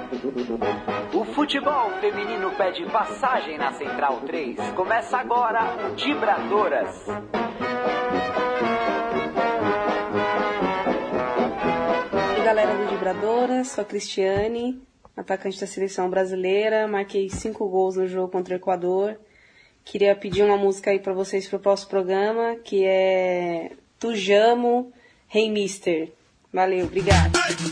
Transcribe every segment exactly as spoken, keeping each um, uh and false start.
O futebol feminino pede passagem na Central três. Começa agora o Dibradoras. E aí, galera do Dibradoras, sou a Cristiane, atacante da seleção brasileira. Marquei cinco gols no jogo contra o Equador. Queria pedir uma música aí pra vocês pro próximo programa, que é Tujamo, Hey Mister. Valeu, obrigado.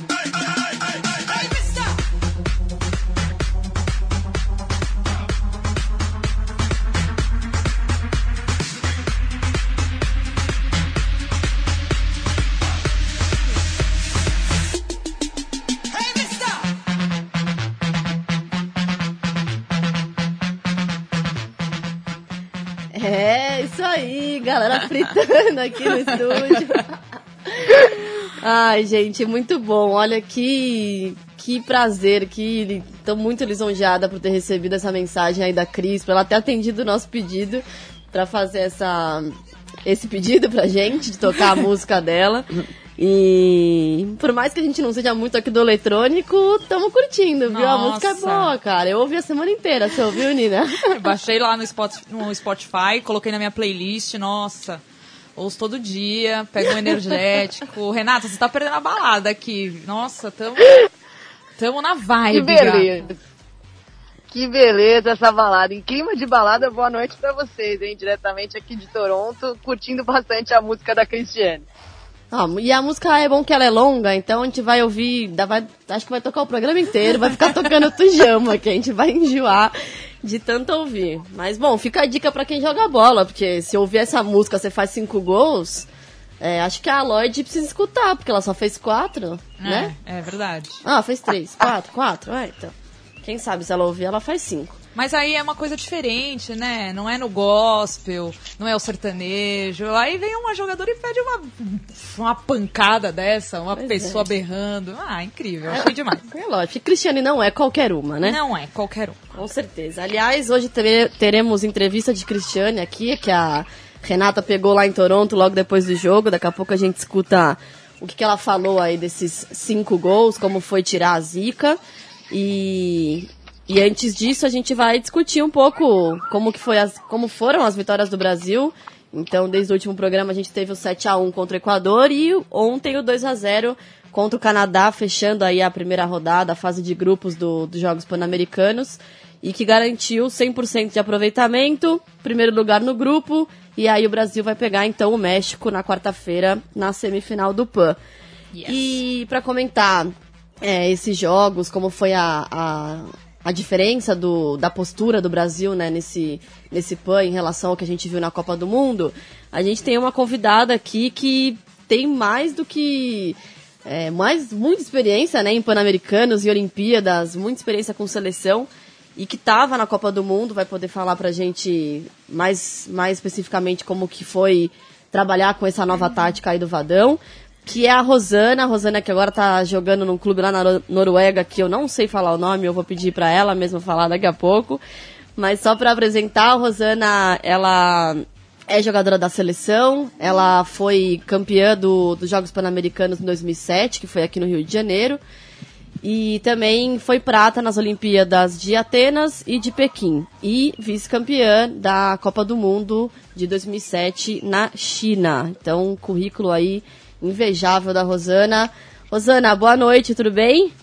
É, isso aí, galera fritando aqui no estúdio. Ai, gente, muito bom. Olha que, que prazer, que estou muito lisonjeada por ter recebido essa mensagem aí da Cris, por ela ter atendido o nosso pedido para fazer essa, esse pedido pra gente, de tocar a música dela. E por mais que a gente não seja muito aqui do eletrônico, estamos curtindo, viu? Nossa. A música é boa, cara. Eu ouvi a semana inteira, você ouviu, Nina? Eu baixei lá no Spotify, no Spotify, coloquei na minha playlist, nossa, ouço todo dia, pego um energético. Renata, você tá perdendo a balada aqui. Nossa, tamo, tamo na vibe. Que beleza. Gata. Que beleza essa balada. Em clima de balada, boa noite pra vocês, hein? Diretamente aqui de Toronto, curtindo bastante a música da Cristiane. Ah, e a música é bom que ela é longa, então a gente vai ouvir, vai, acho que vai tocar o programa inteiro, vai ficar tocando Tujama, que a gente vai enjoar de tanto ouvir. Mas, bom, fica a dica pra quem joga bola, porque se ouvir essa música, você faz cinco gols, é, acho que a Lloyd precisa escutar, porque ela só fez quatro, é, né? É verdade. Ah, fez três, quatro, quatro, é, então. Quem sabe se ela ouvir, ela faz cinco. Mas aí é uma coisa diferente, né? Não é no gospel, não é o sertanejo. Aí vem uma jogadora e pede uma, uma pancada dessa, uma pois pessoa é. berrando. Ah, incrível, achei demais. É lógico, Cristiane não é qualquer uma, né? Não é qualquer um. Com certeza. Aliás, hoje tere- teremos entrevista de Cristiane aqui, que a Renata pegou lá em Toronto logo depois do jogo. Daqui a pouco a gente escuta o que, que ela falou aí desses cinco gols, como foi tirar a zica. E... E antes disso, a gente vai discutir um pouco como, que foi as, como foram as vitórias do Brasil. Então, desde o último programa, a gente teve o sete a um contra o Equador e ontem o dois a zero contra o Canadá, fechando aí a primeira rodada, a fase de grupos do, dos Jogos Pan-Americanos, e que garantiu cem por cento de aproveitamento, primeiro lugar no grupo, e aí o Brasil vai pegar, então, o México na quarta-feira, na semifinal do Pan. Yes. E para comentar é, esses jogos, como foi a... a a diferença do, da postura do Brasil, né, nesse, nesse Pan em relação ao que a gente viu na Copa do Mundo, a gente tem uma convidada aqui que tem mais do que... É, mais, muita experiência, né, em Pan-Americanos e Olimpíadas, muita experiência com seleção, e que estava na Copa do Mundo, vai poder falar pra gente mais, mais especificamente como que foi trabalhar com essa nova tática aí do Vadão, que é a Rosana, a Rosana que agora tá jogando num clube lá na Noruega, que eu não sei falar o nome, eu vou pedir pra ela mesma falar daqui a pouco, mas só pra apresentar, a Rosana, ela é jogadora da seleção, ela foi campeã do, dos Jogos Pan-Americanos em dois mil e sete, que foi aqui no Rio de Janeiro, e também foi prata nas Olimpíadas de Atenas e de Pequim, e vice-campeã da Copa do Mundo de dois mil e sete na China. Então, um currículo aí invejável da Rosana. Rosana, boa noite, tudo bem?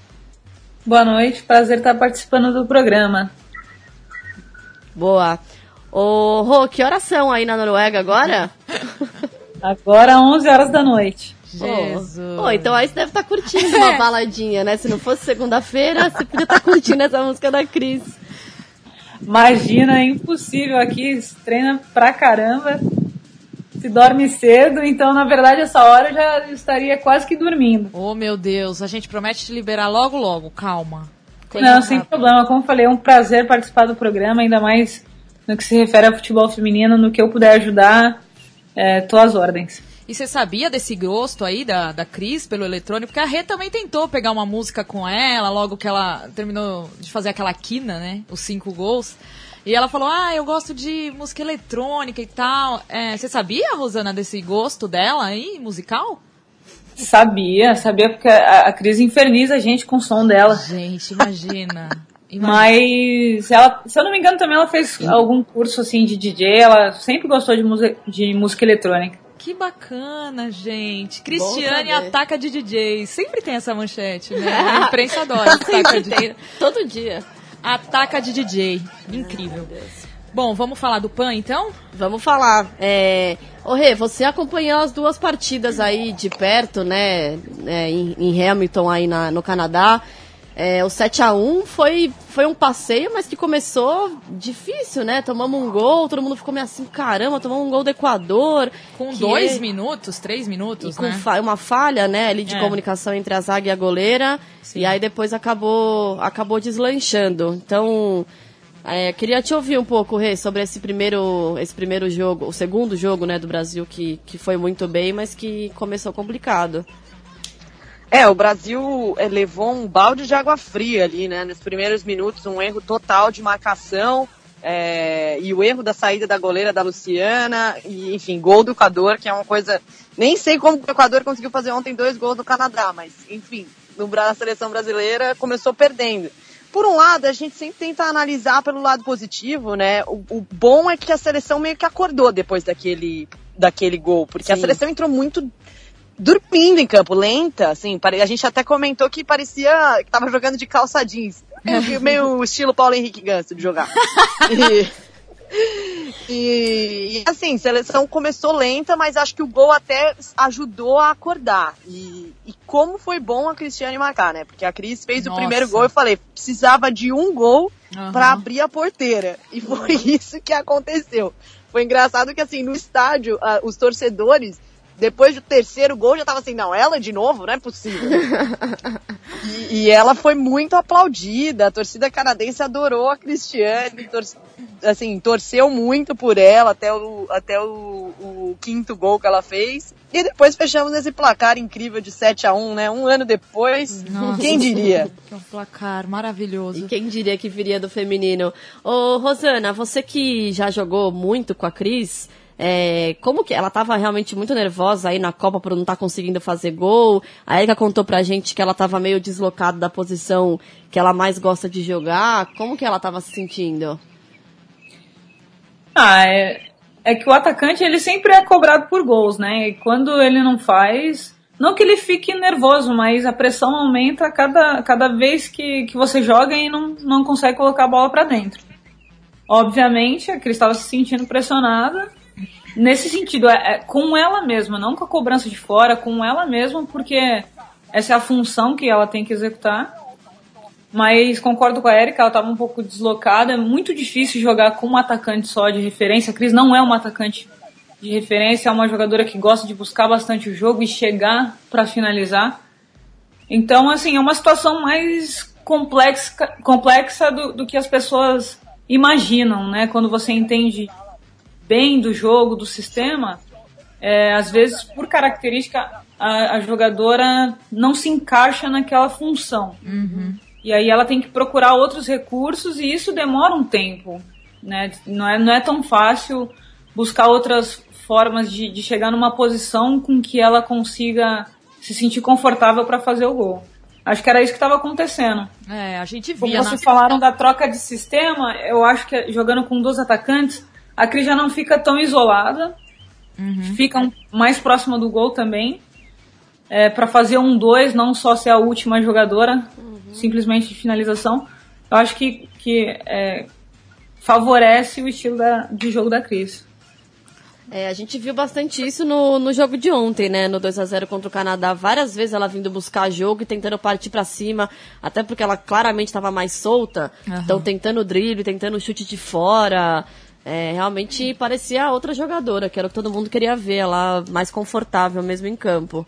Boa noite, prazer estar participando do programa. Boa. Ô, Rô, que horas são aí na Noruega agora? Agora onze horas da noite. Jesus. Oh, então aí você deve estar curtindo uma baladinha, né? Se não fosse segunda-feira, você podia estar curtindo essa música da Cris. Imagina, é impossível aqui, treina pra caramba. Se dorme cedo, então na verdade essa hora eu já estaria quase que dormindo. Oh meu Deus, a gente promete te liberar logo logo, calma. Coisa Não, rápida. Sem problema, como eu falei, é um prazer participar do programa, ainda mais no que se refere ao futebol feminino, no que eu puder ajudar, é, tô às ordens. E você sabia desse gosto aí da, da Cris pelo eletrônico? Porque a Rê também tentou pegar uma música com ela, logo que ela terminou de fazer aquela quina, né, os cinco gols. E ela falou, ah, eu gosto de música eletrônica e tal. É, você sabia, Rosana, desse gosto dela aí, musical? Sabia, sabia porque a, a Cris inferniza a gente com o som dela. Gente, imagina. imagina. Mas, ela, se eu não me engano, também ela fez algum curso assim de D J, ela sempre gostou de, música, de música eletrônica. Que bacana, gente. Cristiane ataca de D J. Sempre tem essa manchete, né? A imprensa adora ataca de D J. Todo dia. Ataca de D J. Incrível. Bom, vamos falar do P A N, então? Vamos falar. É... Ô, Rê, você acompanhou as duas partidas aí de perto, né? É, em, em Hamilton, aí na, no Canadá. É, o sete a um foi, foi um passeio, mas que começou difícil, né? Tomamos um gol, todo mundo ficou meio assim, caramba, tomamos um gol do Equador. Com dois é... minutos, três minutos, e né? Com fa- uma falha, né, ali de é. comunicação entre a zaga e a goleira. Sim. E aí depois acabou, acabou deslanchando. Então... É, queria te ouvir um pouco, Rê, sobre esse primeiro, esse primeiro jogo, o segundo jogo, né, do Brasil, que, que foi muito bem, mas que começou complicado. É, o Brasil é, levou um balde de água fria ali, né, nos primeiros minutos, um erro total de marcação, é, e o erro da saída da goleira da Luciana, e enfim, gol do Equador, que é uma coisa, nem sei como o Equador conseguiu fazer ontem dois gols no Canadá, mas enfim, no, na seleção brasileira começou perdendo. Por um lado, a gente sempre tenta analisar pelo lado positivo, né? O, o bom é que a seleção meio que acordou depois daquele, daquele gol, porque Sim. a seleção entrou muito dormindo em campo, lenta, assim, a gente até comentou que parecia que tava jogando de calça jeans, meio, meio estilo Paulo Henrique Ganso de jogar. E... E, e assim, a seleção começou lenta, mas acho que o gol até ajudou a acordar. E, e como foi bom a Cristiane marcar, né? Porque a Cris fez Nossa. o primeiro gol e eu falei, precisava de um gol uhum. para abrir a porteira. E foi isso que aconteceu. Foi engraçado que assim, no estádio, uh, os torcedores, depois do terceiro gol, já tava assim, não, ela de novo? Não é possível. e, e ela foi muito aplaudida, a torcida canadense adorou a Cristiane, tor- assim, torceu muito por ela até, o, até o, o quinto gol que ela fez. E depois fechamos esse placar incrível de sete a um, né? Um ano depois, Nossa, quem diria? Que é um placar maravilhoso. E quem diria que viria do feminino? Ô, Rosana, você que já jogou muito com a Cris... É, como que ela estava realmente muito nervosa aí na Copa por não estar tá conseguindo fazer gol. A Erika contou pra gente que ela estava meio deslocada da posição que ela mais gosta de jogar. Como que ela estava se sentindo? Ah, é, é que o atacante ele sempre é cobrado por gols, né? E quando ele não faz, não que ele fique nervoso, mas a pressão aumenta cada, cada vez que, que você joga e não, não consegue colocar a bola pra dentro. Obviamente, a Cris estava se sentindo pressionada. Nesse sentido, é, é com ela mesma, não com a cobrança de fora, com ela mesma, porque essa é a função que ela tem que executar. Mas concordo com a Erika, ela estava um pouco deslocada. É muito difícil jogar com um atacante só de referência. A Cris não é uma atacante de referência, é uma jogadora que gosta de buscar bastante o jogo e chegar para finalizar. Então, assim, é uma situação mais complexa, complexa do, do que as pessoas imaginam, né? Quando você entende bem do jogo, do sistema, é, às vezes, por característica, a, a jogadora não se encaixa naquela função. Uhum. E aí ela tem que procurar outros recursos e isso demora um tempo, né? Não é, não é tão fácil buscar outras formas de, de chegar numa posição com que ela consiga se sentir confortável para fazer o gol. Acho que era isso que estava acontecendo. É, a gente via. Como vocês na... falaram da troca de sistema, eu acho que jogando com dois atacantes, a Cris já não fica tão isolada, uhum. fica mais próxima do gol também, é, para fazer um dois, não só ser a última jogadora, uhum. simplesmente de finalização. Eu acho que, que é, favorece o estilo da, de jogo da Cris. É, a gente viu bastante isso no, no jogo de ontem, né? No dois a zero contra o Canadá. Várias vezes ela vindo buscar jogo e tentando partir pra cima, até porque ela claramente estava mais solta. Uhum. Então tentando drible, tentando chute de fora. É, realmente parecia outra jogadora, que era o que todo mundo queria ver, ela mais confortável mesmo em campo.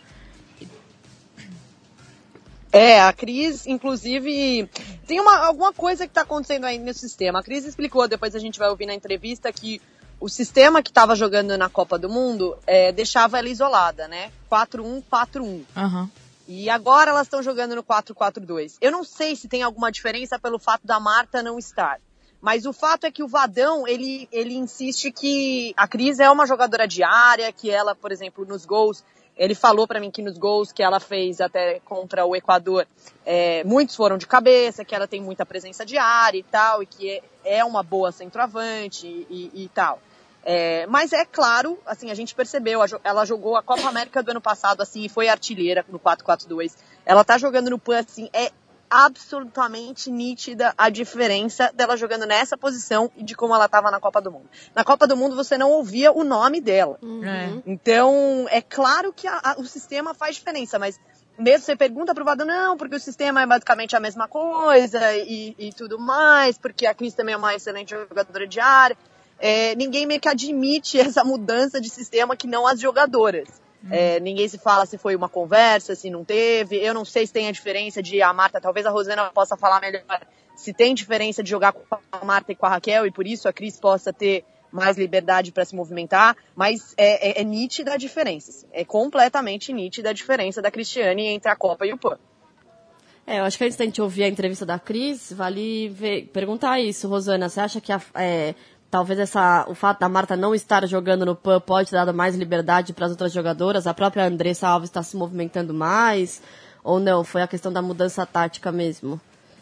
É, a Cris, inclusive, tem uma, alguma coisa que está acontecendo aí no sistema. A Cris explicou, depois a gente vai ouvir na entrevista, que o sistema que estava jogando na Copa do Mundo é, deixava ela isolada, né? quatro um quatro um. Uhum. E agora elas estão jogando no quatro quatro dois. Eu não sei se tem alguma diferença pelo fato da Marta não estar. Mas o fato é que o Vadão, ele, ele insiste que a Cris é uma jogadora de área, que ela, por exemplo, nos gols, Ele falou para mim que nos gols que ela fez até contra o Equador, é, muitos foram de cabeça, que ela tem muita presença de área e tal, e que é, é uma boa centroavante e, e, e tal. É, mas é claro, assim, a gente percebeu, ela jogou a Copa América do ano passado, assim, e foi artilheira no quatro quatro dois. Ela tá jogando no P A N, assim, é absolutamente nítida a diferença dela jogando nessa posição e de como ela estava na Copa do Mundo. Na Copa do Mundo você não ouvia o nome dela. Uhum. Então, é claro que a, a, o sistema faz diferença, mas mesmo você pergunta pro Vadão, não, porque o sistema é basicamente a mesma coisa e, e tudo mais, porque a Cris também é uma excelente jogadora de área. É, ninguém meio que admite essa mudança de sistema que não as jogadoras. É, ninguém se fala se foi uma conversa, se não teve. Eu não sei se tem a diferença de a Marta, talvez a Rosana possa falar melhor, se tem diferença de jogar com a Marta e com a Raquel, e por isso a Cris possa ter mais liberdade para se movimentar, mas é, é, é nítida a diferença. Assim, é completamente nítida a diferença da Cristiane entre a Copa e o P A N. É, eu acho que antes da gente ouvir a entrevista da Cris, vale ver, perguntar isso, Rosana. Você acha que a, é, talvez essa, o fato da Marta não estar jogando no P A N pode ter dado mais liberdade para as outras jogadoras? A própria Andressa Alves está se movimentando mais? Ou não? Foi a questão da mudança tática mesmo?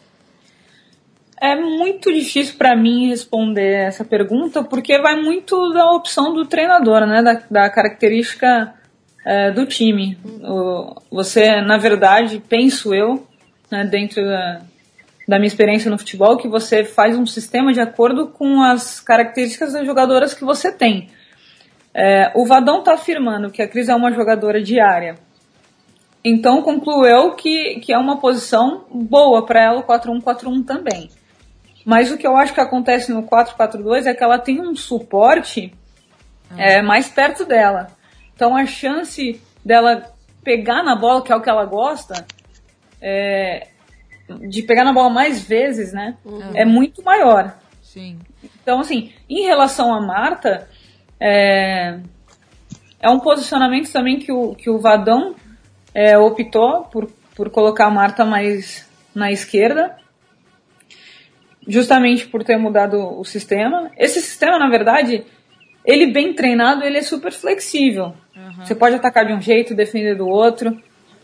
É muito difícil para mim responder essa pergunta, porque vai muito da opção do treinador, né? Da, da característica é, do time. O, você, na verdade, penso eu, né, dentro da, da minha experiência no futebol, que você faz um sistema de acordo com as características das jogadoras que você tem. É, o Vadão está afirmando que a Cris é uma jogadora de área. Então, concluo eu que, que é uma posição boa para ela o quatro um quatro um também. Mas o que eu acho que acontece no quatro quatro dois é que ela tem um suporte é, mais perto dela. Então a chance dela pegar na bola, que é o que ela gosta, é, de pegar na bola mais vezes, né, uhum. é muito maior. Sim. Então, assim, em relação a Marta, é, é um posicionamento também que o, que o Vadão é, optou por, por colocar a Marta mais na esquerda, justamente por ter mudado o sistema. Esse sistema, na verdade, ele bem treinado, ele é super flexível. Uhum. Você pode atacar de um jeito, defender do outro.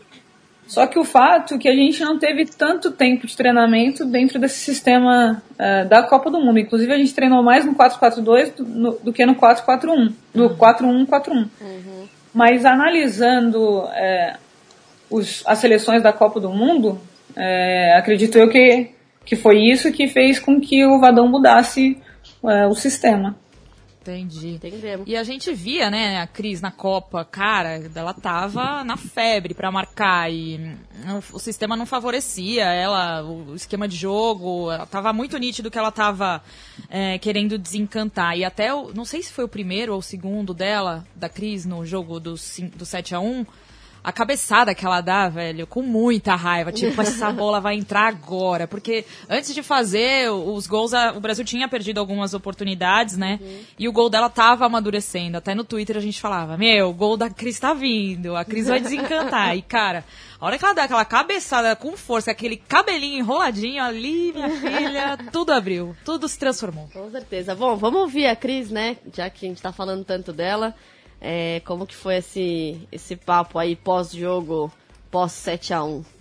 Só que o fato é que a gente não teve tanto tempo de treinamento dentro desse sistema uh, da Copa do Mundo. Inclusive, a gente treinou mais no quatro quatro dois do, no, do que no quatro quatro um, do uhum. quatro um quatro um. Uhum. Mas analisando é, os, as seleções da Copa do Mundo, é, acredito eu que que foi isso que fez com que o Vadão mudasse é, o sistema. Entendi. Entendemos. E a gente via, né, a Cris na Copa, cara, ela tava na febre pra marcar e o, o sistema não favorecia ela, o, o esquema de jogo, ela tava muito nítido que ela tava é, querendo desencantar. E até, o, não sei se foi o primeiro ou o segundo dela, da Cris, no jogo do, do sete a um, a cabeçada que ela dá, velho, com muita raiva. Tipo, essa bola vai entrar agora. Porque antes de fazer os gols, a, o Brasil tinha perdido algumas oportunidades, né? Uhum. E o gol dela tava amadurecendo. Até no Twitter a gente falava, meu, o gol da Cris tá vindo. A Cris vai desencantar. E, cara, a hora que ela dá aquela cabeçada com força, aquele cabelinho enroladinho ali, minha filha, tudo abriu. Tudo se transformou. Com certeza. Bom, vamos ouvir a Cris, né? Já que a gente tá falando tanto dela. É, como que foi esse, esse papo aí pós-jogo, pós sete a um?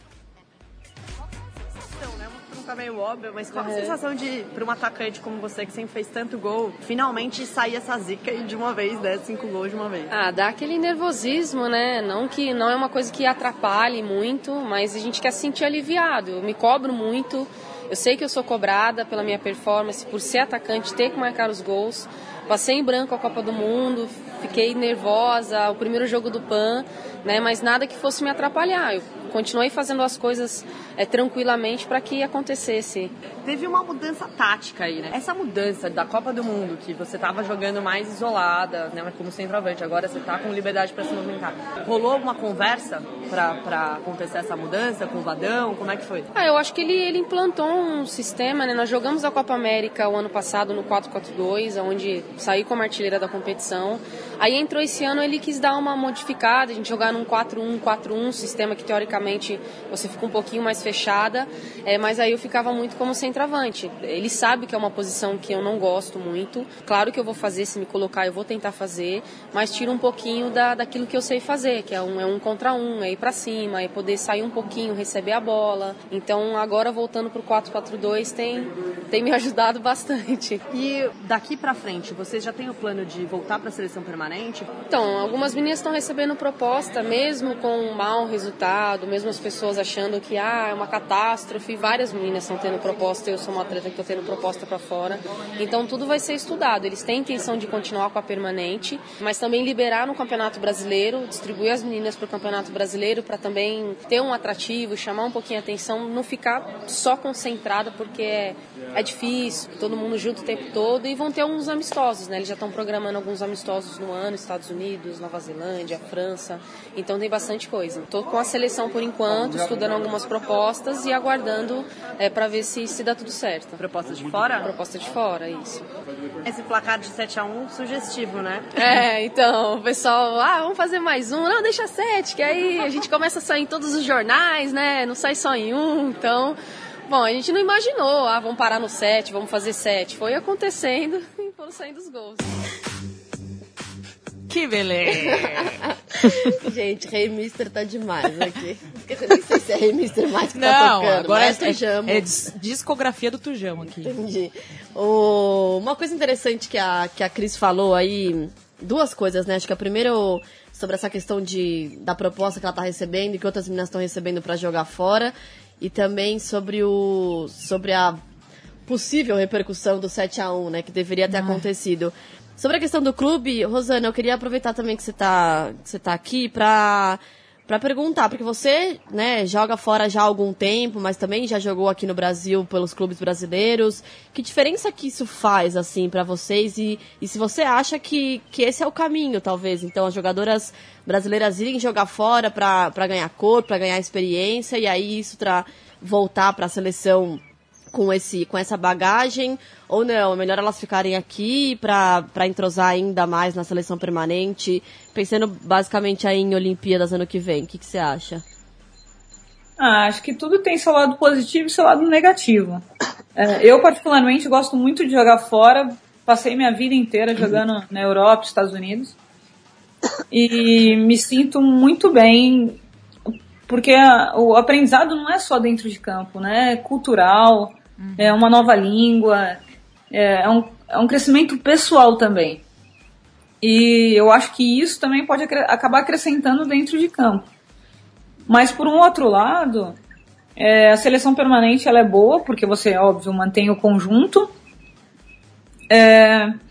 Qual a sensação, né? Uma pergunta meio óbvia, mas qual a sensação de, para um atacante como você, que sempre fez tanto gol, finalmente sair essa zica aí de uma vez, né? Cinco gols de uma vez? Ah, dá aquele nervosismo, né? Não que não é uma coisa que atrapalhe muito, mas a gente quer se sentir aliviado. Eu me cobro muito, eu sei que eu sou cobrada pela minha performance, por ser atacante, ter que marcar os gols. Passei em branco a Copa do Mundo, fiquei nervosa, o primeiro jogo do P A N, né, mas nada que fosse me atrapalhar. Eu continuei fazendo as coisas é, tranquilamente para que acontecesse. Teve uma mudança tática aí, né? Essa mudança da Copa do Mundo, que você estava jogando mais isolada, né, como centroavante, agora você está com liberdade para se movimentar. Rolou uma conversa para acontecer essa mudança com o Vadão? Como é que foi? Ah, eu acho que ele, ele implantou um sistema, né? Nós jogamos a Copa América o ano passado no quatro quatro dois, onde saí como artilheira da competição. Aí entrou esse ano, ele quis dar uma modificada, a gente jogar num quatro um quatro um, sistema que teoricamente você fica um pouquinho mais fechada, é, mas aí eu ficava muito como centroavante. Ele sabe que é uma posição que eu não gosto muito, claro que eu vou fazer, se me colocar eu vou tentar fazer, mas tira um pouquinho da, daquilo que eu sei fazer, que é um, é um contra um, é ir pra cima, é poder sair um pouquinho, receber a bola. Então agora voltando pro quatro quatro dois tem, tem me ajudado bastante. E daqui pra frente, vocês já têm o plano de voltar pra seleção permanente? Então, algumas meninas estão recebendo proposta, mesmo com um mau resultado, mesmo as pessoas achando que ah, é uma catástrofe, várias meninas estão tendo proposta, eu sou uma atleta que estou tendo proposta para fora, então tudo vai ser estudado. Eles têm intenção de continuar com a permanente, mas também liberar no Campeonato Brasileiro, distribuir as meninas para o Campeonato Brasileiro para também ter um atrativo, chamar um pouquinho a atenção, não ficar só concentrada porque é, é difícil, todo mundo junto o tempo todo, e vão ter alguns amistosos, né? Eles já estão programando alguns amistosos no ano, Estados Unidos, Nova Zelândia, França, então tem bastante coisa. Estou com a seleção por enquanto, estudando algumas propostas e aguardando é, para ver se, se dá tudo certo. Proposta de fora? Proposta de fora, isso. Esse placar de sete a um sugestivo, né? É, então, o pessoal, ah, vamos fazer mais um, não, deixa sete, que aí a gente começa a sair em todos os jornais, né, não sai só em um, então... Bom, a gente não imaginou, ah, vamos parar no sete, vamos fazer sete. Foi acontecendo e foram saindo os gols. Que beleza! Gente, Rei Mister tá demais aqui. Eu nem sei se é Rei Mister mais que não, tá tocando. Agora é, Tujamo. é discografia do Tujamo aqui. Entendi. O, uma coisa interessante que a, que a Cris falou aí, duas coisas, né? Acho que a primeira sobre essa questão de, da proposta que ela tá recebendo e que outras meninas estão recebendo para jogar fora. E também sobre, o, sobre a possível repercussão do sete a um, né, que deveria ter ah. acontecido. Sobre a questão do clube, Rosana, eu queria aproveitar também que você está que você tá aqui para para perguntar, porque você, né, joga fora já há algum tempo, mas também já jogou aqui no Brasil pelos clubes brasileiros. Que diferença que isso faz, assim, para vocês? E, e se você acha que, que esse é o caminho, talvez? Então, as jogadoras brasileiras irem jogar fora para ganhar corpo, para ganhar experiência, e aí isso tra voltar para a seleção com, esse, com essa bagagem, ou não? É melhor elas ficarem aqui para entrosar ainda mais na seleção permanente, pensando basicamente aí em Olimpíadas ano que vem. O que, que você acha? Ah, acho que tudo tem seu lado positivo e seu lado negativo. É, eu, particularmente, gosto muito de jogar fora. Passei minha vida inteira jogando na Europa, Estados Unidos. E me sinto muito bem, porque a, o aprendizado não é só dentro de campo, né? É cultural, uhum. é uma nova língua, é, é, um, é um crescimento pessoal também. E eu acho que isso também pode acre- acabar acrescentando dentro de campo. Mas, por um outro lado, é, a seleção permanente ela é boa, porque você, óbvio, mantém o conjunto. É,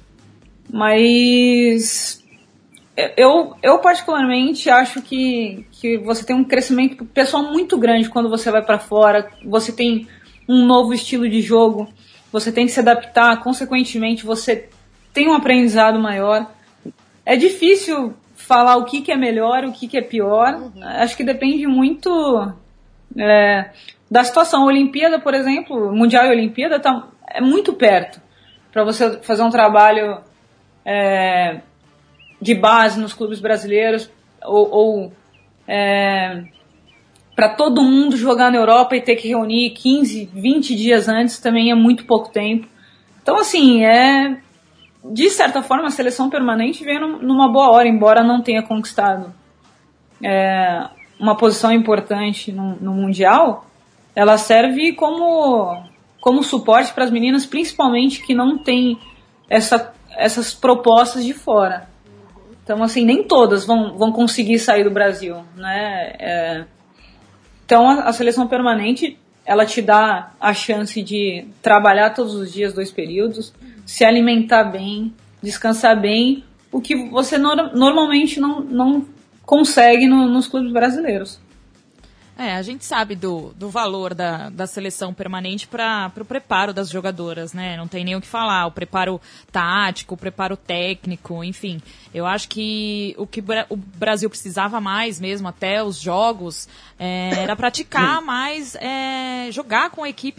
mas eu, eu particularmente acho que, que você tem um crescimento pessoal muito grande quando você vai para fora. Você tem um novo estilo de jogo, você tem que se adaptar, consequentemente você tem um aprendizado maior. É difícil falar o que, que é melhor, o que, que é pior. Uhum. Acho que depende muito é, da situação. A Olimpíada, por exemplo, Mundial e Olimpíada tá, é muito perto para você fazer um trabalho é, de base nos clubes brasileiros, ou, ou é, para todo mundo jogar na Europa e ter que reunir quinze, vinte dias antes também é muito pouco tempo. Então, assim, é... de certa forma, a seleção permanente veio numa boa hora, embora não tenha conquistado é, uma posição importante no, no Mundial. Ela serve como, como suporte para as meninas, principalmente que não têm essa, essas propostas de fora. Então, assim, nem todas vão, vão conseguir sair do Brasil, né? É, então, a, a seleção permanente, ela te dá a chance de trabalhar todos os dias, dois períodos, se alimentar bem, descansar bem, o que você no, normalmente não, não consegue no, nos clubes brasileiros. É, a gente sabe do, do valor da, da seleção permanente para o preparo das jogadoras, né? Não tem nem o que falar, o preparo tático, o preparo técnico, enfim. Eu acho que o que o Brasil precisava mais mesmo, até os jogos, é, era praticar mais, é, jogar com equipes de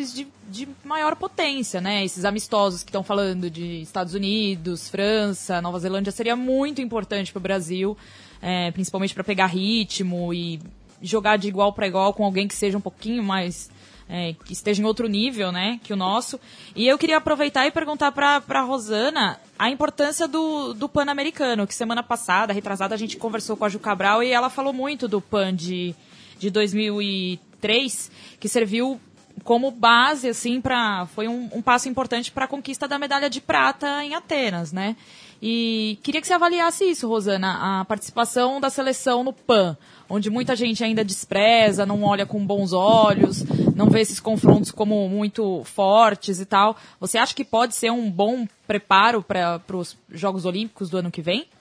de maior potência, né? Esses amistosos que estão falando de Estados Unidos, França, Nova Zelândia, seria muito importante para o Brasil, é, principalmente para pegar ritmo e jogar de igual para igual com alguém que seja um pouquinho mais... É, que esteja em outro nível, né, que o nosso. E eu queria aproveitar e perguntar para a Rosana a importância do, do Pan-Americano, que semana passada, retrasada, a gente conversou com a Ju Cabral e ela falou muito do Pan de, de dois mil e três, que serviu como base, assim, para foi um, um passo importante para a conquista da medalha de prata em Atenas, né? E queria que você avaliasse isso, Rosana, a participação da seleção no Pan, onde muita gente ainda despreza, não olha com bons olhos, não vê esses confrontos como muito fortes e tal. Você acha que pode ser um bom preparo para os Jogos Olímpicos do ano que vem?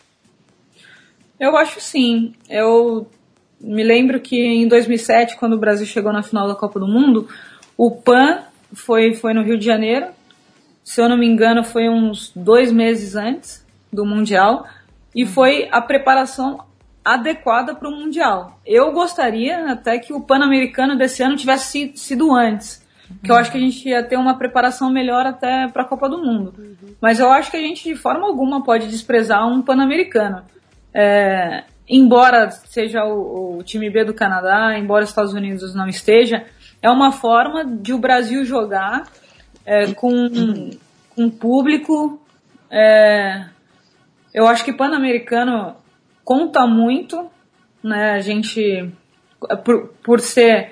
Eu acho sim. Eu me lembro que em dois mil e sete, quando o Brasil chegou na final da Copa do Mundo, o Pan foi, foi no Rio de Janeiro. Se eu não me engano, foi uns dois meses antes do Mundial. E foi a preparação adequada para o Mundial. Eu gostaria até que o Pan-Americano desse ano tivesse sido antes, que eu acho que a gente ia ter uma preparação melhor até para a Copa do Mundo. Uhum. Mas eu acho que a gente de forma alguma pode desprezar um Pan-Americano. É, embora seja o, o time B do Canadá, embora os Estados Unidos não esteja, é uma forma de o Brasil jogar é, com, com público. É, eu acho que Pan-Americano conta muito, né, a gente, por, por ser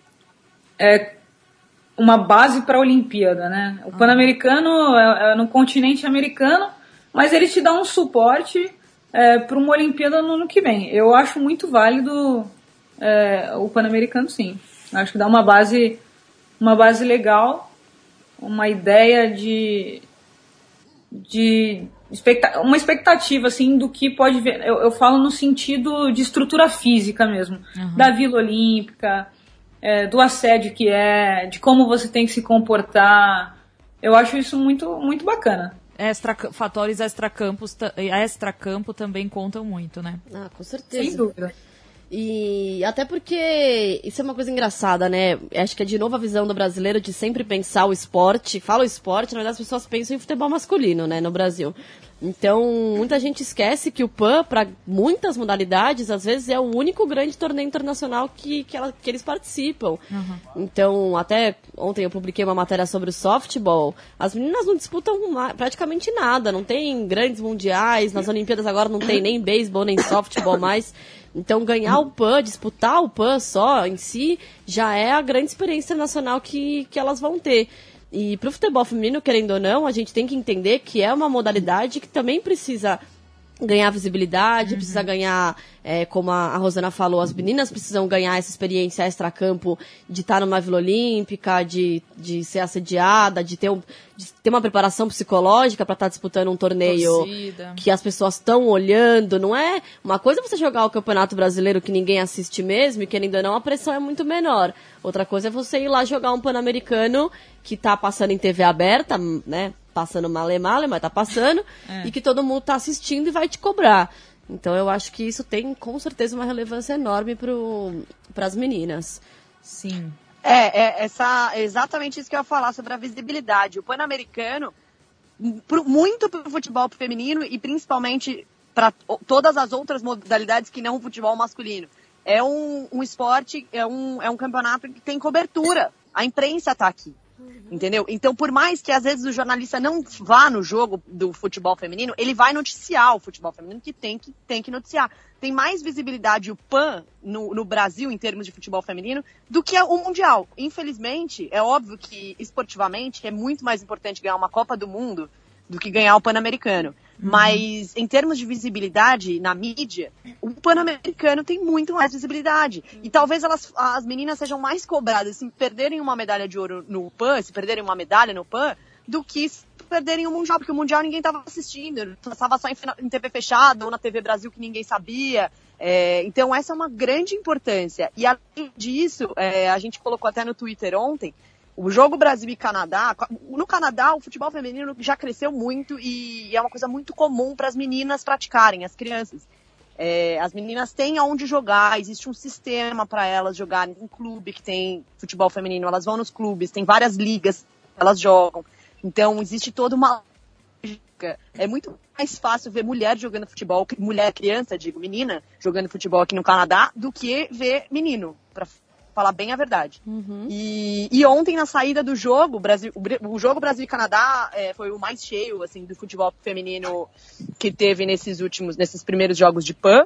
é, uma base para a Olimpíada, né? O Pan-Americano é, é no continente americano, mas ele te dá um suporte é, para uma Olimpíada no ano que vem. Eu acho muito válido é, o Pan-Americano, sim. Acho que dá uma base, uma base legal, uma ideia de... de uma expectativa, assim, do que pode ver. Eu, eu falo no sentido de estrutura física mesmo. Uhum. Da Vila Olímpica, é, do assédio que é, de como você tem que se comportar. Eu acho isso muito, muito bacana. Extra, fatores extracampos, extracampo também contam muito, né? Ah, com certeza. Sem dúvida. E até porque isso é uma coisa engraçada, né? Acho que é de novo a visão do brasileiro de sempre pensar o esporte. Fala o esporte, na verdade as pessoas pensam em futebol masculino, né, no Brasil. Então, muita gente esquece que o Pan, para muitas modalidades, às vezes é o único grande torneio internacional que, que, ela, que eles participam. Uhum. Então, até ontem eu publiquei uma matéria sobre o softball. As meninas não disputam praticamente nada, não tem grandes mundiais. Nas Olimpíadas agora não tem nem beisebol, nem softball mais. Então, ganhar o Pan, disputar o Pan só em si, já é a grande experiência nacional que, que elas vão ter. E para o futebol feminino, querendo ou não, a gente tem que entender que é uma modalidade que também precisa ganhar visibilidade, uhum. precisa ganhar, é, como a, a Rosana falou, as meninas precisam ganhar essa experiência extracampo de estar numa Vila Olímpica, de, de ser assediada, de ter, um, de ter uma preparação psicológica para estar disputando um torneio Torcida. Que as pessoas estão olhando. Não é uma coisa você jogar o Campeonato Brasileiro que ninguém assiste mesmo, e querendo ou não, a pressão é muito menor. Outra coisa é você ir lá jogar um Pan-Americano que está passando em T V aberta, né? Passando male-male, mas tá passando, é. E que todo mundo tá assistindo e vai te cobrar. Então eu acho que isso tem, com certeza, uma relevância enorme para as meninas. Sim. É, é essa, exatamente isso que eu ia falar sobre a visibilidade. O Pan-Americano, muito para o futebol feminino e principalmente para todas as outras modalidades que não o futebol masculino. É um, um esporte, é um, é um campeonato que tem cobertura. A imprensa tá aqui. Entendeu? Então, por mais que às vezes o jornalista não vá no jogo do futebol feminino, ele vai noticiar o futebol feminino que tem que, tem que noticiar. Tem mais visibilidade o Pan no, no Brasil, em termos de futebol feminino, do que o Mundial. Infelizmente, é óbvio que esportivamente é muito mais importante ganhar uma Copa do Mundo do que ganhar o Pan-Americano. Uhum. Mas, em termos de visibilidade na mídia, o Pan-Americano tem muito mais visibilidade. Uhum. E talvez elas, as meninas sejam mais cobradas se perderem uma medalha de ouro no Pan, se perderem uma medalha no Pan, do que se perderem o Mundial, porque o Mundial ninguém estava assistindo. Passava só em, em T V fechada ou na T V Brasil que ninguém sabia. É, então, essa é uma grande importância. E, além disso, é, a gente colocou até no Twitter ontem, o jogo Brasil e Canadá, no Canadá o futebol feminino já cresceu muito e é uma coisa muito comum para as meninas praticarem, as crianças. É, as meninas têm aonde jogar, existe um sistema para elas jogarem. Um clube que tem futebol feminino, elas vão nos clubes, tem várias ligas que elas jogam. Então, existe toda uma lógica. É muito mais fácil ver mulher jogando futebol, mulher, criança, digo, menina, jogando futebol aqui no Canadá, do que ver menino, para falar bem a verdade. Uhum. E, e ontem, na saída do jogo, Brasil, o, o jogo Brasil e Canadá é, foi o mais cheio, assim, do futebol feminino que teve nesses últimos, nesses primeiros jogos de P A N.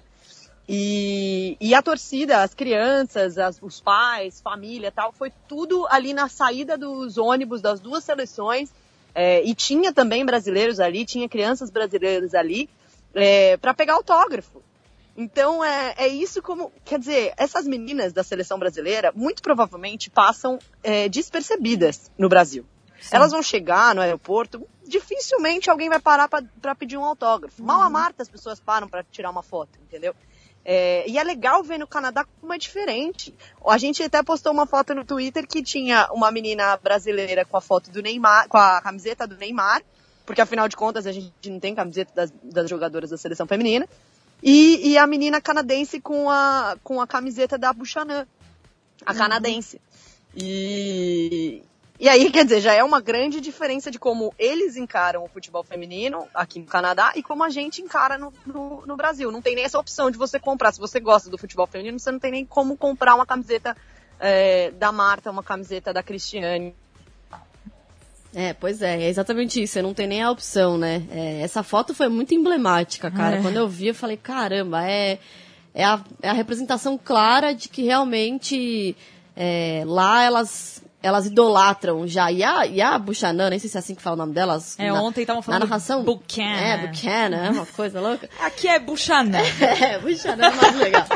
E, e a torcida, as crianças, as, os pais, família e tal, foi tudo ali na saída dos ônibus das duas seleções. É, e tinha também brasileiros ali, tinha crianças brasileiras ali, é, para pegar autógrafo. Então, é, é isso como... Quer dizer, essas meninas da seleção brasileira, muito provavelmente, passam é, despercebidas no Brasil. Sim. Elas vão chegar no aeroporto, dificilmente alguém vai parar para pedir um autógrafo. Uhum. Mal a Marta as pessoas param para tirar uma foto, entendeu? É, e é legal ver no Canadá como é diferente. A gente até postou uma foto no Twitter que tinha uma menina brasileira com a foto do Neymar, com a camiseta do Neymar, porque afinal de contas a gente não tem camiseta das, das jogadoras da seleção feminina. E, e a menina canadense com a, com a camiseta da Buchanan, a canadense. E, e aí, quer dizer, já é uma grande diferença de como eles encaram o futebol feminino aqui no Canadá e como a gente encara no, no, no Brasil. Não tem nem essa opção de você comprar. Se você gosta do futebol feminino, você não tem nem como comprar uma camiseta é, da Marta, uma camiseta da Cristiane. É, pois é, é exatamente isso, você não tem nem a opção, né? É, essa foto foi muito emblemática, cara. É. Quando eu vi, eu falei, caramba, é, é, a, é a representação clara de que realmente é, lá elas, elas idolatram já. E a, e a Buchanan, nem sei se é assim que fala o nome delas. É, na, ontem estavam falando na narração. Buchanan. É, Buchanan, é uma coisa louca. Aqui é Buchanan. É, Buchanan é mais legal.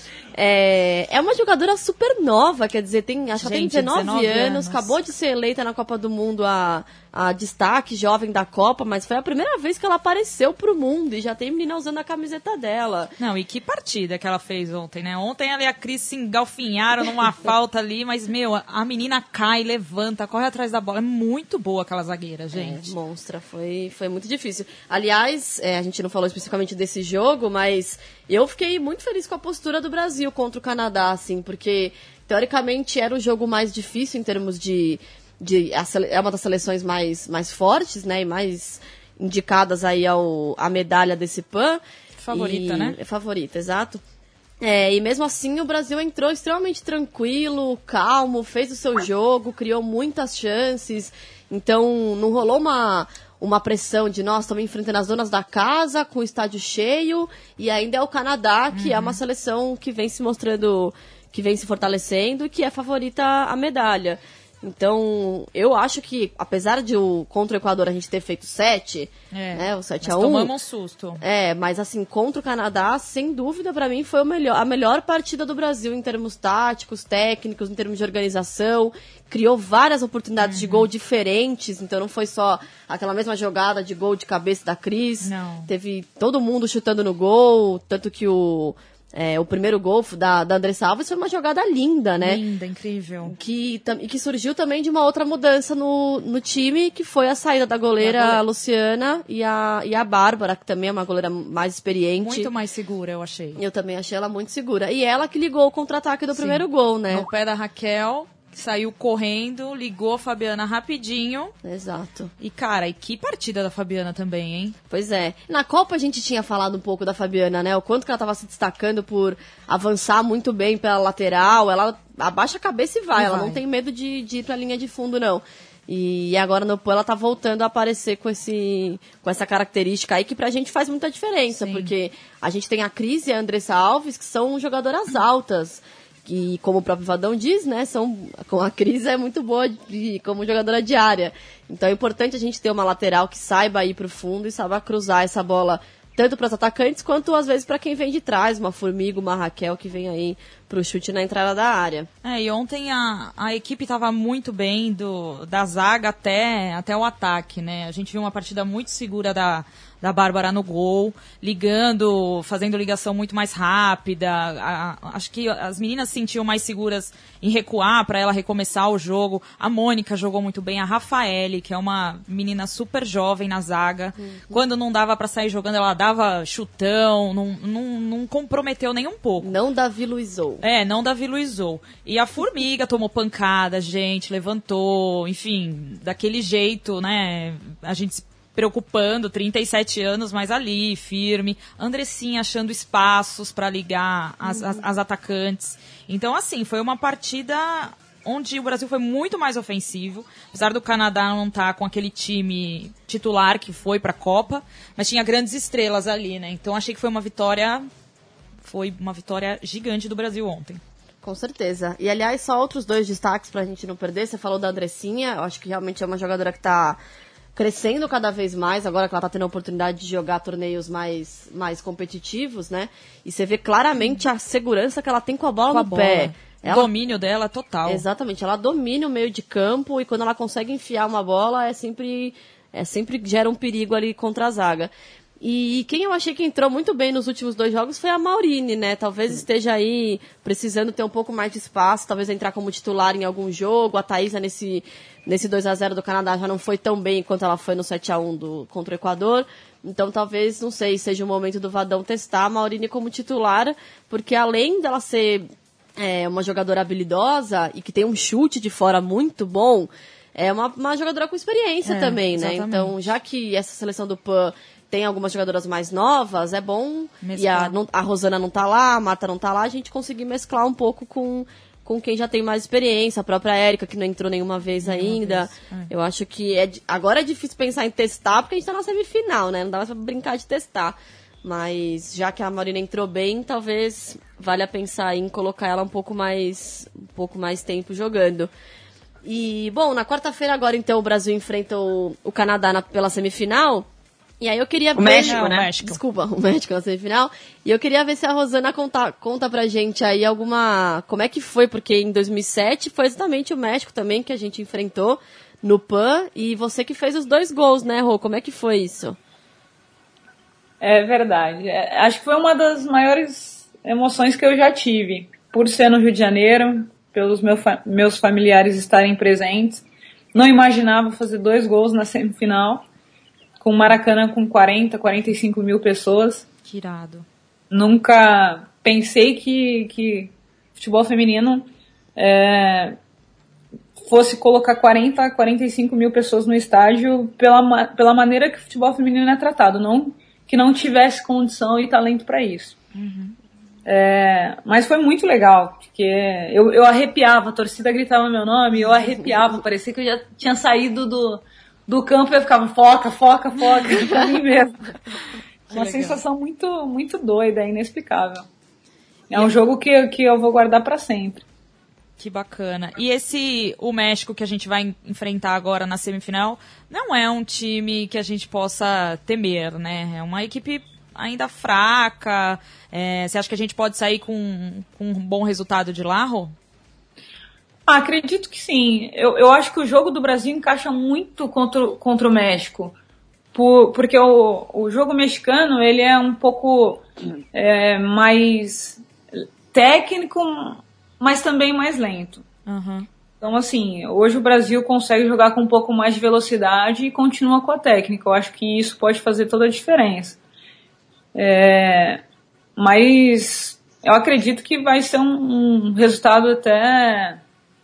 É, é uma jogadora super nova, quer dizer, tem, acho que tem dezenove, dezenove anos, anos, acabou de ser eleita na Copa do Mundo a, a destaque jovem da Copa, mas foi a primeira vez que ela apareceu pro mundo e já tem menina usando a camiseta dela. Não, e que partida que ela fez ontem, né? Ontem ela e a Cris se engalfinharam numa falta ali, mas, meu, a menina cai, levanta, corre atrás da bola. É muito boa aquela zagueira, gente. É, monstra, foi, foi muito difícil. Aliás, é, a gente não falou especificamente desse jogo, mas eu fiquei muito feliz com a postura do Brasil contra o Canadá, assim, porque teoricamente era o jogo mais difícil em termos de... de a, é uma das seleções mais, mais fortes, né, e mais indicadas aí ao, à medalha desse P A N. Favorita, e, né? É favorita, exato. É, e mesmo assim o Brasil entrou extremamente tranquilo, calmo, fez o seu jogo, criou muitas chances, então não rolou uma... uma pressão de nós estamos enfrentando as donas da casa, com o estádio cheio, e ainda é o Canadá, que uhum. é uma seleção que vem se mostrando, que vem se fortalecendo e que é favorita à medalha. Então, eu acho que, apesar de o, contra o Equador a gente ter feito sete, é, né, o sete a um... tomamos um susto. É, mas assim, contra o Canadá, sem dúvida, pra mim, foi o melhor, a melhor partida do Brasil em termos táticos, técnicos, em termos de organização. Criou várias oportunidades uhum. de gol diferentes, então não foi só aquela mesma jogada de gol de cabeça da Cris. Não. Teve todo mundo chutando no gol, tanto que o... É, o primeiro gol da, da Andressa Alves foi uma jogada linda, né? Linda, incrível. Que, e que surgiu também de uma outra mudança no, no time, que foi a saída da goleira, goleira. Luciana e a, e a Bárbara, que também é uma goleira mais experiente. Muito mais segura, eu achei. Eu também achei ela muito segura. E ela que ligou o contra-ataque do Sim. primeiro gol, né? No pé da Raquel... Saiu correndo, ligou a Fabiana rapidinho. Exato. E, cara, e que partida da Fabiana também, hein? Pois é. Na Copa a gente tinha falado um pouco da Fabiana, né? O quanto que ela tava se destacando por avançar muito bem pela lateral. Ela abaixa a cabeça e vai. E ela vai. Não tem medo de, de ir pra linha de fundo, não. E agora no P A N ela tá voltando a aparecer com, esse, com essa característica aí que pra gente faz muita diferença. Sim. Porque a gente tem a Cris e a Andressa Alves, que são jogadoras altas. E como o próprio Vadão diz, né, são, com a Cris é muito boa de, como jogadora de área. Então é importante a gente ter uma lateral que saiba ir pro fundo e saiba cruzar essa bola tanto para os atacantes quanto às vezes para quem vem de trás, uma Formiga, uma Raquel que vem aí pro chute na entrada da área. É, e ontem a, a equipe estava muito bem, do, da zaga até, até o ataque, né? A gente viu uma partida muito segura da, da Bárbara no gol, ligando, fazendo ligação muito mais rápida. A, a, acho que as meninas se sentiam mais seguras em recuar para ela recomeçar o jogo. A Mônica jogou muito bem, a Rafaele, que é uma menina super jovem na zaga. Uhum. Quando não dava para sair jogando, ela dava chutão, não, não, não comprometeu nem um pouco. Não daviluizou. É, não daviluizou. E a Formiga tomou pancada, gente, levantou, enfim, daquele jeito, né? A gente se preocupando, trinta e sete anos, mas ali, firme. Andressinha achando espaços para ligar as, as, as atacantes. Então, assim, foi uma partida onde o Brasil foi muito mais ofensivo, apesar do Canadá não estar com aquele time titular que foi para a Copa, mas tinha grandes estrelas ali, né? Então, achei que foi uma vitória, foi uma vitória gigante do Brasil ontem. Com certeza. E, aliás, só outros dois destaques pra gente não perder. Você falou da Andressinha, eu acho que realmente é uma jogadora que tá crescendo cada vez mais, agora que ela tá tendo a oportunidade de jogar torneios mais, mais competitivos, né? E você vê claramente a segurança que ela tem com a bola com a no bola. pé. Ela... O domínio dela total. Exatamente, ela domina o meio de campo e quando ela consegue enfiar uma bola, é sempre, é sempre gera um perigo ali contra a zaga. E quem eu achei que entrou muito bem nos últimos dois jogos foi a Maurine, né? Talvez esteja aí precisando ter um pouco mais de espaço, talvez entrar como titular em algum jogo. A Thaísa nesse, nesse dois a zero do Canadá já não foi tão bem quanto ela foi no sete a um do, contra o Equador. Então talvez, não sei, seja o momento do Vadão testar a Maurine como titular, porque além dela ser é, uma jogadora habilidosa e que tem um chute de fora muito bom, é uma, uma jogadora com experiência é, também, né? Exatamente. Então, já que essa seleção do P A N tem algumas jogadoras mais novas, é bom, mesclar. E a, não, a Rosana não tá lá, a Marta não tá lá, a gente conseguir mesclar um pouco com, com quem já tem mais experiência, a própria Érica, que não entrou nenhuma vez nenhuma ainda. Vez. É. Eu acho que é, agora é difícil pensar em testar, porque a gente tá na semifinal, né? Não dá mais pra brincar de testar. Mas já que a Marina entrou bem, talvez valha pensar em colocar ela um pouco mais, um pouco mais tempo jogando. E, bom, na quarta-feira agora, então, o Brasil enfrenta o, o Canadá na, pela semifinal. E aí eu queria o ver... México, não, né? México. Desculpa, o México na semifinal. E eu queria ver se a Rosana conta, conta pra gente aí alguma... Como é que foi? Porque em dois mil e sete foi exatamente o México também que a gente enfrentou no P A N. E você que fez os dois gols, né, Rô? Como é que foi isso? É verdade. É, acho que foi uma das maiores emoções que eu já tive. Por ser no Rio de Janeiro, pelos meu fa- meus familiares estarem presentes. Não imaginava fazer dois gols na semifinal. Com o Maracanã com quarenta, quarenta e cinco mil pessoas. Que irado. Nunca pensei que, que futebol feminino é, fosse colocar quarenta, quarenta e cinco mil pessoas no estádio pela, pela maneira que o futebol feminino é tratado. Não, que não tivesse condição e talento para isso. Uhum. É, mas foi muito legal, porque eu, eu arrepiava, a torcida gritava meu nome, eu arrepiava, parecia que eu já tinha saído do... do campo eu ficava foca, foca, foca, pra mim mesmo. Uma legal. Sensação muito, muito doida, inexplicável. É um jogo que, que eu vou guardar pra sempre. Que bacana. E esse, o México que a gente vai enfrentar agora na semifinal, não é um time que a gente possa temer, né? É uma equipe ainda fraca. É, você acha que a gente pode sair com, com um bom resultado de lá, Rô? Ah, acredito que sim. Eu, eu acho que o jogo do Brasil encaixa muito contra, contra o México. Por, porque o, o jogo mexicano, ele é um pouco é, mais técnico, mas também mais lento. Uhum. Então, assim, hoje o Brasil consegue jogar com um pouco mais de velocidade e continua com a técnica. Eu acho que isso pode fazer toda a diferença. É, mas eu acredito que vai ser um, um resultado até...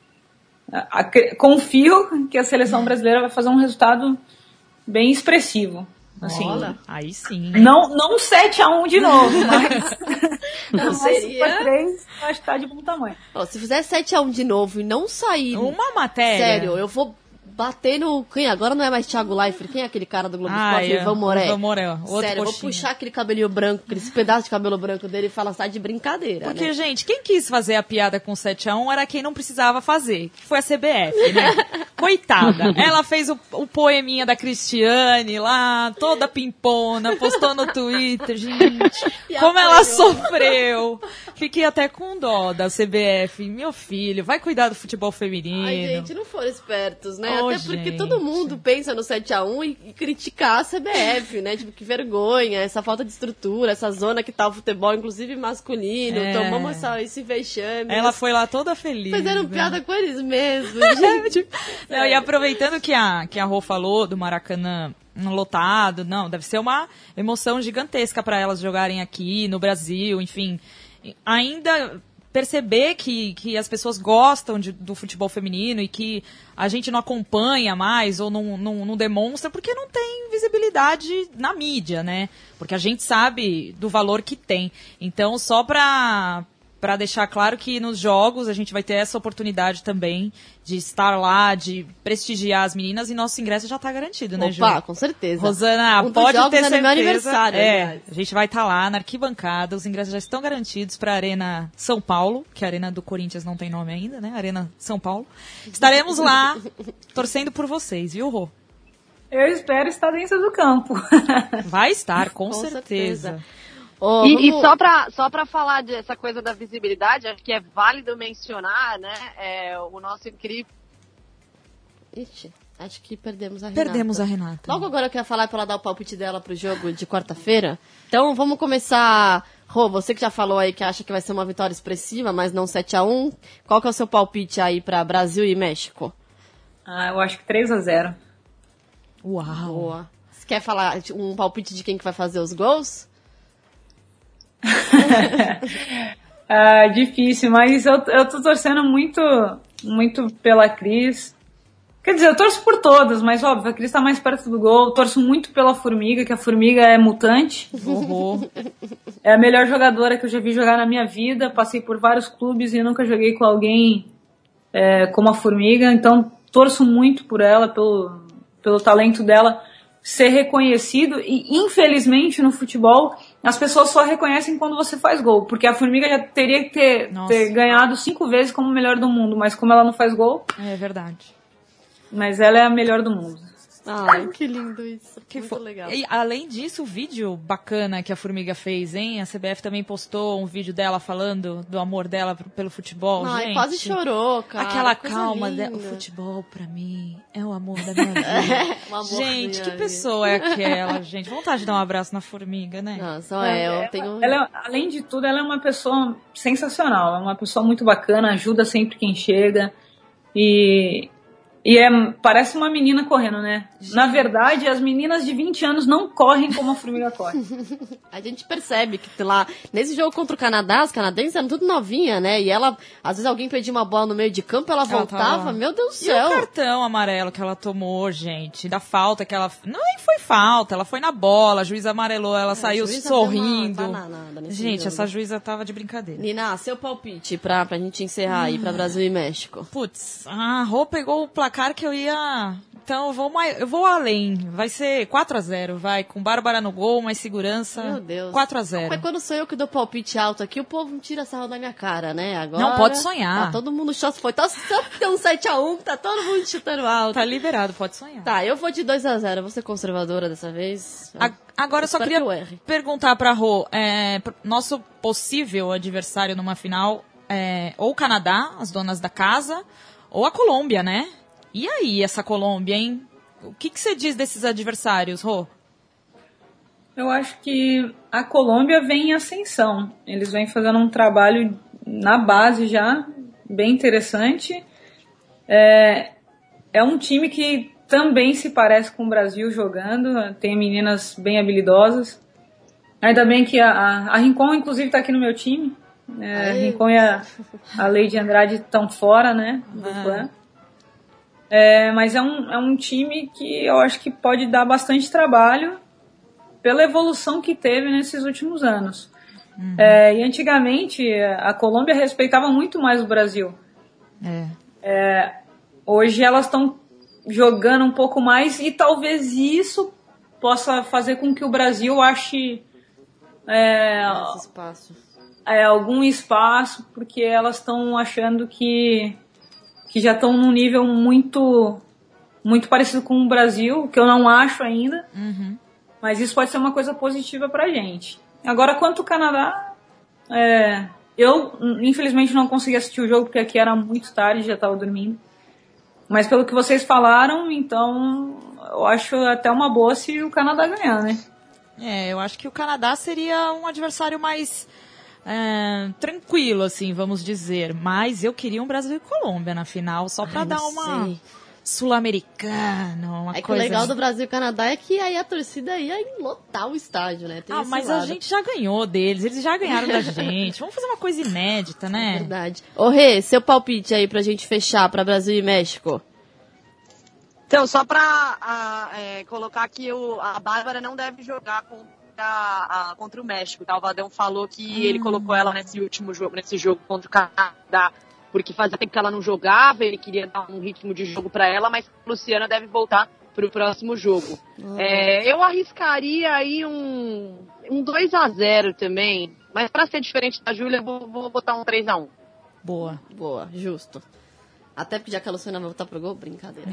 Confio que a seleção brasileira vai fazer um resultado bem expressivo. Assim, olha, aí sim. Não, não sete a um de novo, mas não seria três, acho que tá de bom tamanho. Oh, se fizer sete a um de novo e não sair... Uma matéria. Sério, eu vou bater no... Quem? Agora não é mais Thiago Leifert. Quem é aquele cara do Globo ah, Esporte? É. Ivan Moré. Ivan Moré, outro Sério, eu vou puxar aquele cabelinho branco, aquele pedaço de cabelo branco dele e falar, sai de brincadeira, Porque, né? gente, quem quis fazer a piada com sete a um era quem não precisava fazer, que foi a C B F, né? coitada. Ela fez o, o poeminha da Cristiane lá, toda pimpona, postou no Twitter, gente. Como ela sofreu. Fiquei até com dó da C B F. Meu filho, vai cuidar do futebol feminino. Ai, gente, não foram espertos, né? Oh, até porque gente. todo mundo pensa no sete a um e, e criticar a C B F, né? Tipo, que vergonha, essa falta de estrutura, essa zona que tá o futebol, inclusive masculino. É. Tomamos essa, esse vexame. Ela foi lá toda feliz. Fizeram né? piada com eles mesmos, gente. Não, e aproveitando que a, que a Rô falou do Maracanã lotado, não, deve ser uma emoção gigantesca para elas jogarem aqui no Brasil, enfim. Ainda perceber que, que as pessoas gostam de, do futebol feminino e que a gente não acompanha mais ou não, não, não demonstra porque não tem visibilidade na mídia, né? Porque a gente sabe do valor que tem. Então, só para para deixar claro que nos jogos a gente vai ter essa oportunidade também de estar lá, de prestigiar as meninas e nosso ingresso já está garantido, né, Ju? Opa, com certeza. Rosana, Um dos pode jogos ter é no certeza. meu aniversário, é, aliás. a gente vai estar lá na arquibancada, os ingressos já estão garantidos para a Arena São Paulo, que a Arena do Corinthians não tem nome ainda, né? Arena São Paulo. Estaremos lá torcendo por vocês, viu, Rô? Eu espero estar dentro do campo. Vai estar, com, Com certeza. certeza. Oh, E, e vamos- só para só pra falar dessa coisa da visibilidade, acho que é válido mencionar, né, é, o nosso incrível... Ixi, acho que perdemos a Renata. Perdemos a Renata. Logo agora eu quero falar pra ela dar o palpite dela pro jogo de quarta-feira. Então vamos começar. Rô, você que já falou aí que acha que vai ser uma vitória expressiva, mas não sete a um. Qual que é o seu palpite aí pra Brasil e México? Ah, eu acho que três a zero. Uau. Boa. Você quer falar um palpite de quem que vai fazer os gols? Ah, difícil, mas eu, eu tô torcendo muito, muito pela Cris. Quer dizer, eu torço por todas, mas óbvio, a Cris tá mais perto do gol. Eu torço muito pela Formiga, que a Formiga é mutante. Horror. É a melhor jogadora que eu já vi jogar na minha vida. Passei por vários clubes e nunca joguei com alguém é, como a Formiga. Então, torço muito por ela, pelo, pelo talento dela ser reconhecido. E, infelizmente, no futebol, as pessoas só reconhecem quando você faz gol. Porque a Formiga já teria que ter, Nossa. ter ganhado cinco vezes como melhor do mundo. Mas como ela não faz gol, É verdade. mas ela é a melhor do mundo. Ai, que lindo isso. Que Muito fo- legal. E, além disso, o vídeo bacana que a Formiga fez, hein? A C B F também postou um vídeo dela falando do amor dela p- pelo futebol, Ai, gente. quase chorou, cara. Aquela Coisa calma linda. dela. O futebol, pra mim, é o amor da minha vida. Um amor Gente, da que minha pessoa é aquela, gente? Vontade de dar um abraço na Formiga, né? vida. Nossa, é, eu tenho... Ela, além de tudo, ela é uma pessoa sensacional. É uma pessoa muito bacana, ajuda sempre quem chega. E, e é, parece uma menina correndo, né? Na verdade, as meninas de vinte anos não correm como a Formiga corre. A gente percebe que lá, nesse jogo contra o Canadá, as canadenses eram tudo novinha, né? E ela, às vezes alguém perdia uma bola no meio de campo, ela Ela voltava, tava- meu Deus do E o céu. cartão amarelo que ela tomou, gente, da falta que ela... Não nem foi falta, ela foi na bola, a juíza amarelou, ela saiu a juíza sorrindo. deu uma bananada nesse Gente, jogo. essa juíza tava de brincadeira. Nina, seu palpite pra, pra gente encerrar aí pra Brasil e México. Putz, a Rô pegou o placar que eu ia... Então eu vou, mais, eu vou além. Vai ser quatro a zero, vai. Com Bárbara no gol, mais segurança. Meu Deus. quatro a zero. Mas quando sou eu que dou palpite alto aqui, o povo tira essa sarro da minha cara, né? Agora, Não, pode sonhar. Tá todo mundo chute, foi só ter um sete a um, tá todo mundo chutando alto. Tá liberado, pode sonhar. Tá, eu vou de dois a zero, vou ser conservadora dessa vez. A- Agora eu só Espero queria que eu erre. perguntar pra Rô, é, pr- nosso possível adversário numa final é ou o Canadá, as donas da casa, ou a Colômbia, né? E aí, essa Colômbia, hein? O que que você diz desses adversários, Rô? Eu acho que a Colômbia vem em ascensão. Eles vêm fazendo um trabalho na base já, bem interessante. É, é um time que também se parece com o Brasil jogando. Tem meninas bem habilidosas. Ainda bem que a, a, a Rincon, inclusive, está aqui no meu time. É, a Aê. Rincon e a, a Lady Andrade estão fora, né, do Ah. clã. É, mas é um, é um time que eu acho que pode dar bastante trabalho pela evolução que teve nesses últimos anos. É, e antigamente a Colômbia respeitava muito mais o Brasil. É. Hoje elas estão jogando um pouco mais e talvez isso possa fazer com que o Brasil ache é, Esse espaço. é, algum espaço, porque elas estão achando que, que já estão num nível muito muito parecido com o Brasil, que eu não acho ainda, Uhum. mas isso pode ser uma coisa positiva pra gente. Agora, quanto ao Canadá, é, eu infelizmente não consegui assistir o jogo porque aqui era muito tarde, já estava dormindo. Mas pelo que vocês falaram, então eu acho até uma boa se o Canadá ganhar, né? É, eu acho que o Canadá seria um adversário mais é, tranquilo, assim, vamos dizer. Mas eu queria um Brasil e Colômbia na final, só pra Ai, dar não uma sei. sul-americana, uma É que coisa... o legal do Brasil e Canadá é que aí a torcida ia lotar o estádio, né? Tem Ah, esse mas a lado. gente já ganhou deles, eles já ganharam da gente. Vamos fazer uma coisa inédita, É né? verdade. Ô, Rê, seu palpite aí pra gente fechar pra Brasil e México. Então, só pra a, é, colocar que o, a Bárbara não deve jogar contra, a, contra o México, tá? O Vadão falou que Hum. ele colocou ela nesse último jogo, nesse jogo contra o Canadá, porque fazia tempo que ela não jogava, ele queria dar um ritmo de jogo pra ela, mas a Luciana deve voltar pro próximo jogo. Hum. É, eu arriscaria aí um, um dois a zero também, mas pra ser diferente da Júlia, eu vou, vou botar um três a um. Boa. Boa, justo. Até porque já que a Luciana vai voltar pro gol, brincadeira.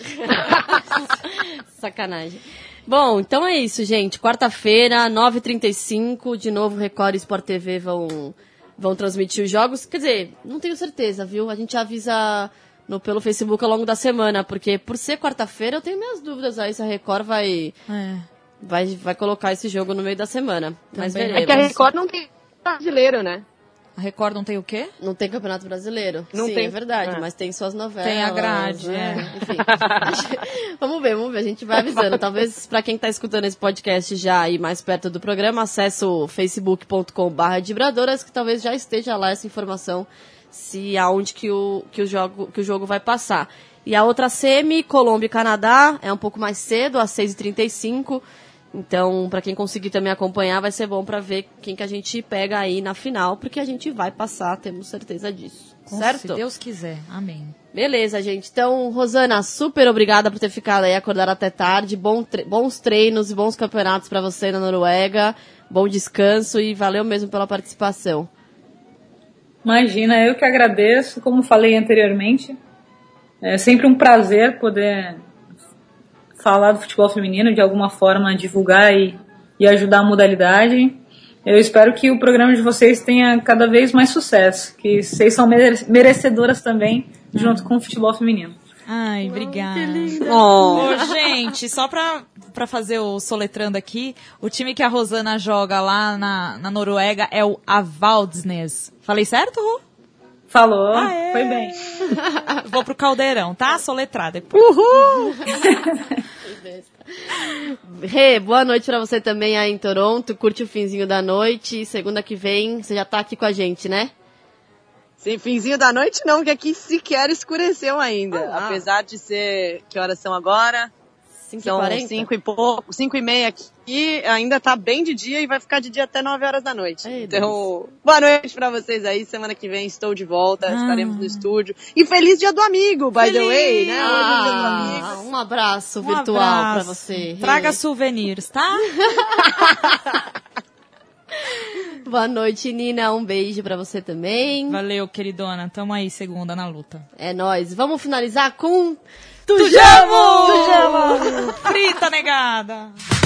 Sacanagem. Bom, então é isso, gente. Quarta-feira, nove e trinta e cinco, de novo Record e Sport T V vão, vão transmitir os jogos. Quer dizer, não tenho certeza, viu? A gente avisa no, pelo Facebook ao longo da semana, porque por ser quarta-feira eu tenho minhas dúvidas aí se a Record vai, É. vai, vai colocar esse jogo no meio da semana. Mas Também. veremos. É que a Record não tem brasileiro, né? A Record não tem o quê? Não tem Campeonato Brasileiro? Não Sim, tem. é verdade, É. mas tem suas novelas. Tem a grade, né? Enfim. Vamos ver, vamos ver, a gente vai avisando. Talvez pra quem tá escutando esse podcast já aí mais perto do programa, acesse o facebook ponto com barra Dibradoras, que talvez já esteja lá essa informação, se aonde que o, que o, jogo, que o jogo vai passar. E a outra semi, Colômbia e Canadá, é um pouco mais cedo, às seis e trinta e cinco. Então, pra quem conseguir também acompanhar, vai ser bom pra ver quem que a gente pega aí na final, porque a gente vai passar, temos certeza disso. Com- Certo? Se Deus quiser. Amém. Beleza, gente. Então, Rosana, super obrigada por ter ficado aí, acordar até tarde. Bom tre- bons treinos e bons campeonatos pra você na Noruega. Bom descanso e valeu mesmo pela participação. Imagina, eu que agradeço, como falei anteriormente. É sempre um prazer poder falar do futebol feminino, de alguma forma divulgar e, e ajudar a modalidade. Eu espero que o programa de vocês tenha cada vez mais sucesso, que vocês são mere- merecedoras também, junto com o futebol feminino. Ai, obrigada. Oh. Ô, gente, só pra, pra fazer o soletrando aqui, o time que a Rosana joga lá na, na Noruega é o Avaldsnes. Falei certo, Ru? Falou, Aê! foi bem. Vou pro Caldeirão, tá? Soletrar depois. Uhul! Rê, boa noite pra você também aí em Toronto. Curte o finzinho da noite. Segunda que vem, você já tá aqui com a gente, né? Sim, finzinho da noite não, que aqui sequer escureceu ainda. Ah. Apesar de ser... Que horas são agora? cinco e São quarenta? cinco e pouco, cinco e meia aqui, ainda tá bem de dia e vai ficar de dia até nove horas da noite. Ei, então, boa noite pra vocês aí, semana que vem estou de volta, Ah. estaremos no estúdio. E feliz dia do amigo, by the way, né? Hoje é dia do amigo. Ah, um abraço Um virtual abraço. pra você. Rê. Traga souvenirs, tá? Boa noite, Nina. Um beijo pra você também. Valeu, queridona. Tamo aí, segunda, na luta. É nóis. Vamos finalizar com... Tujamo! Tujamo! Frita, negada!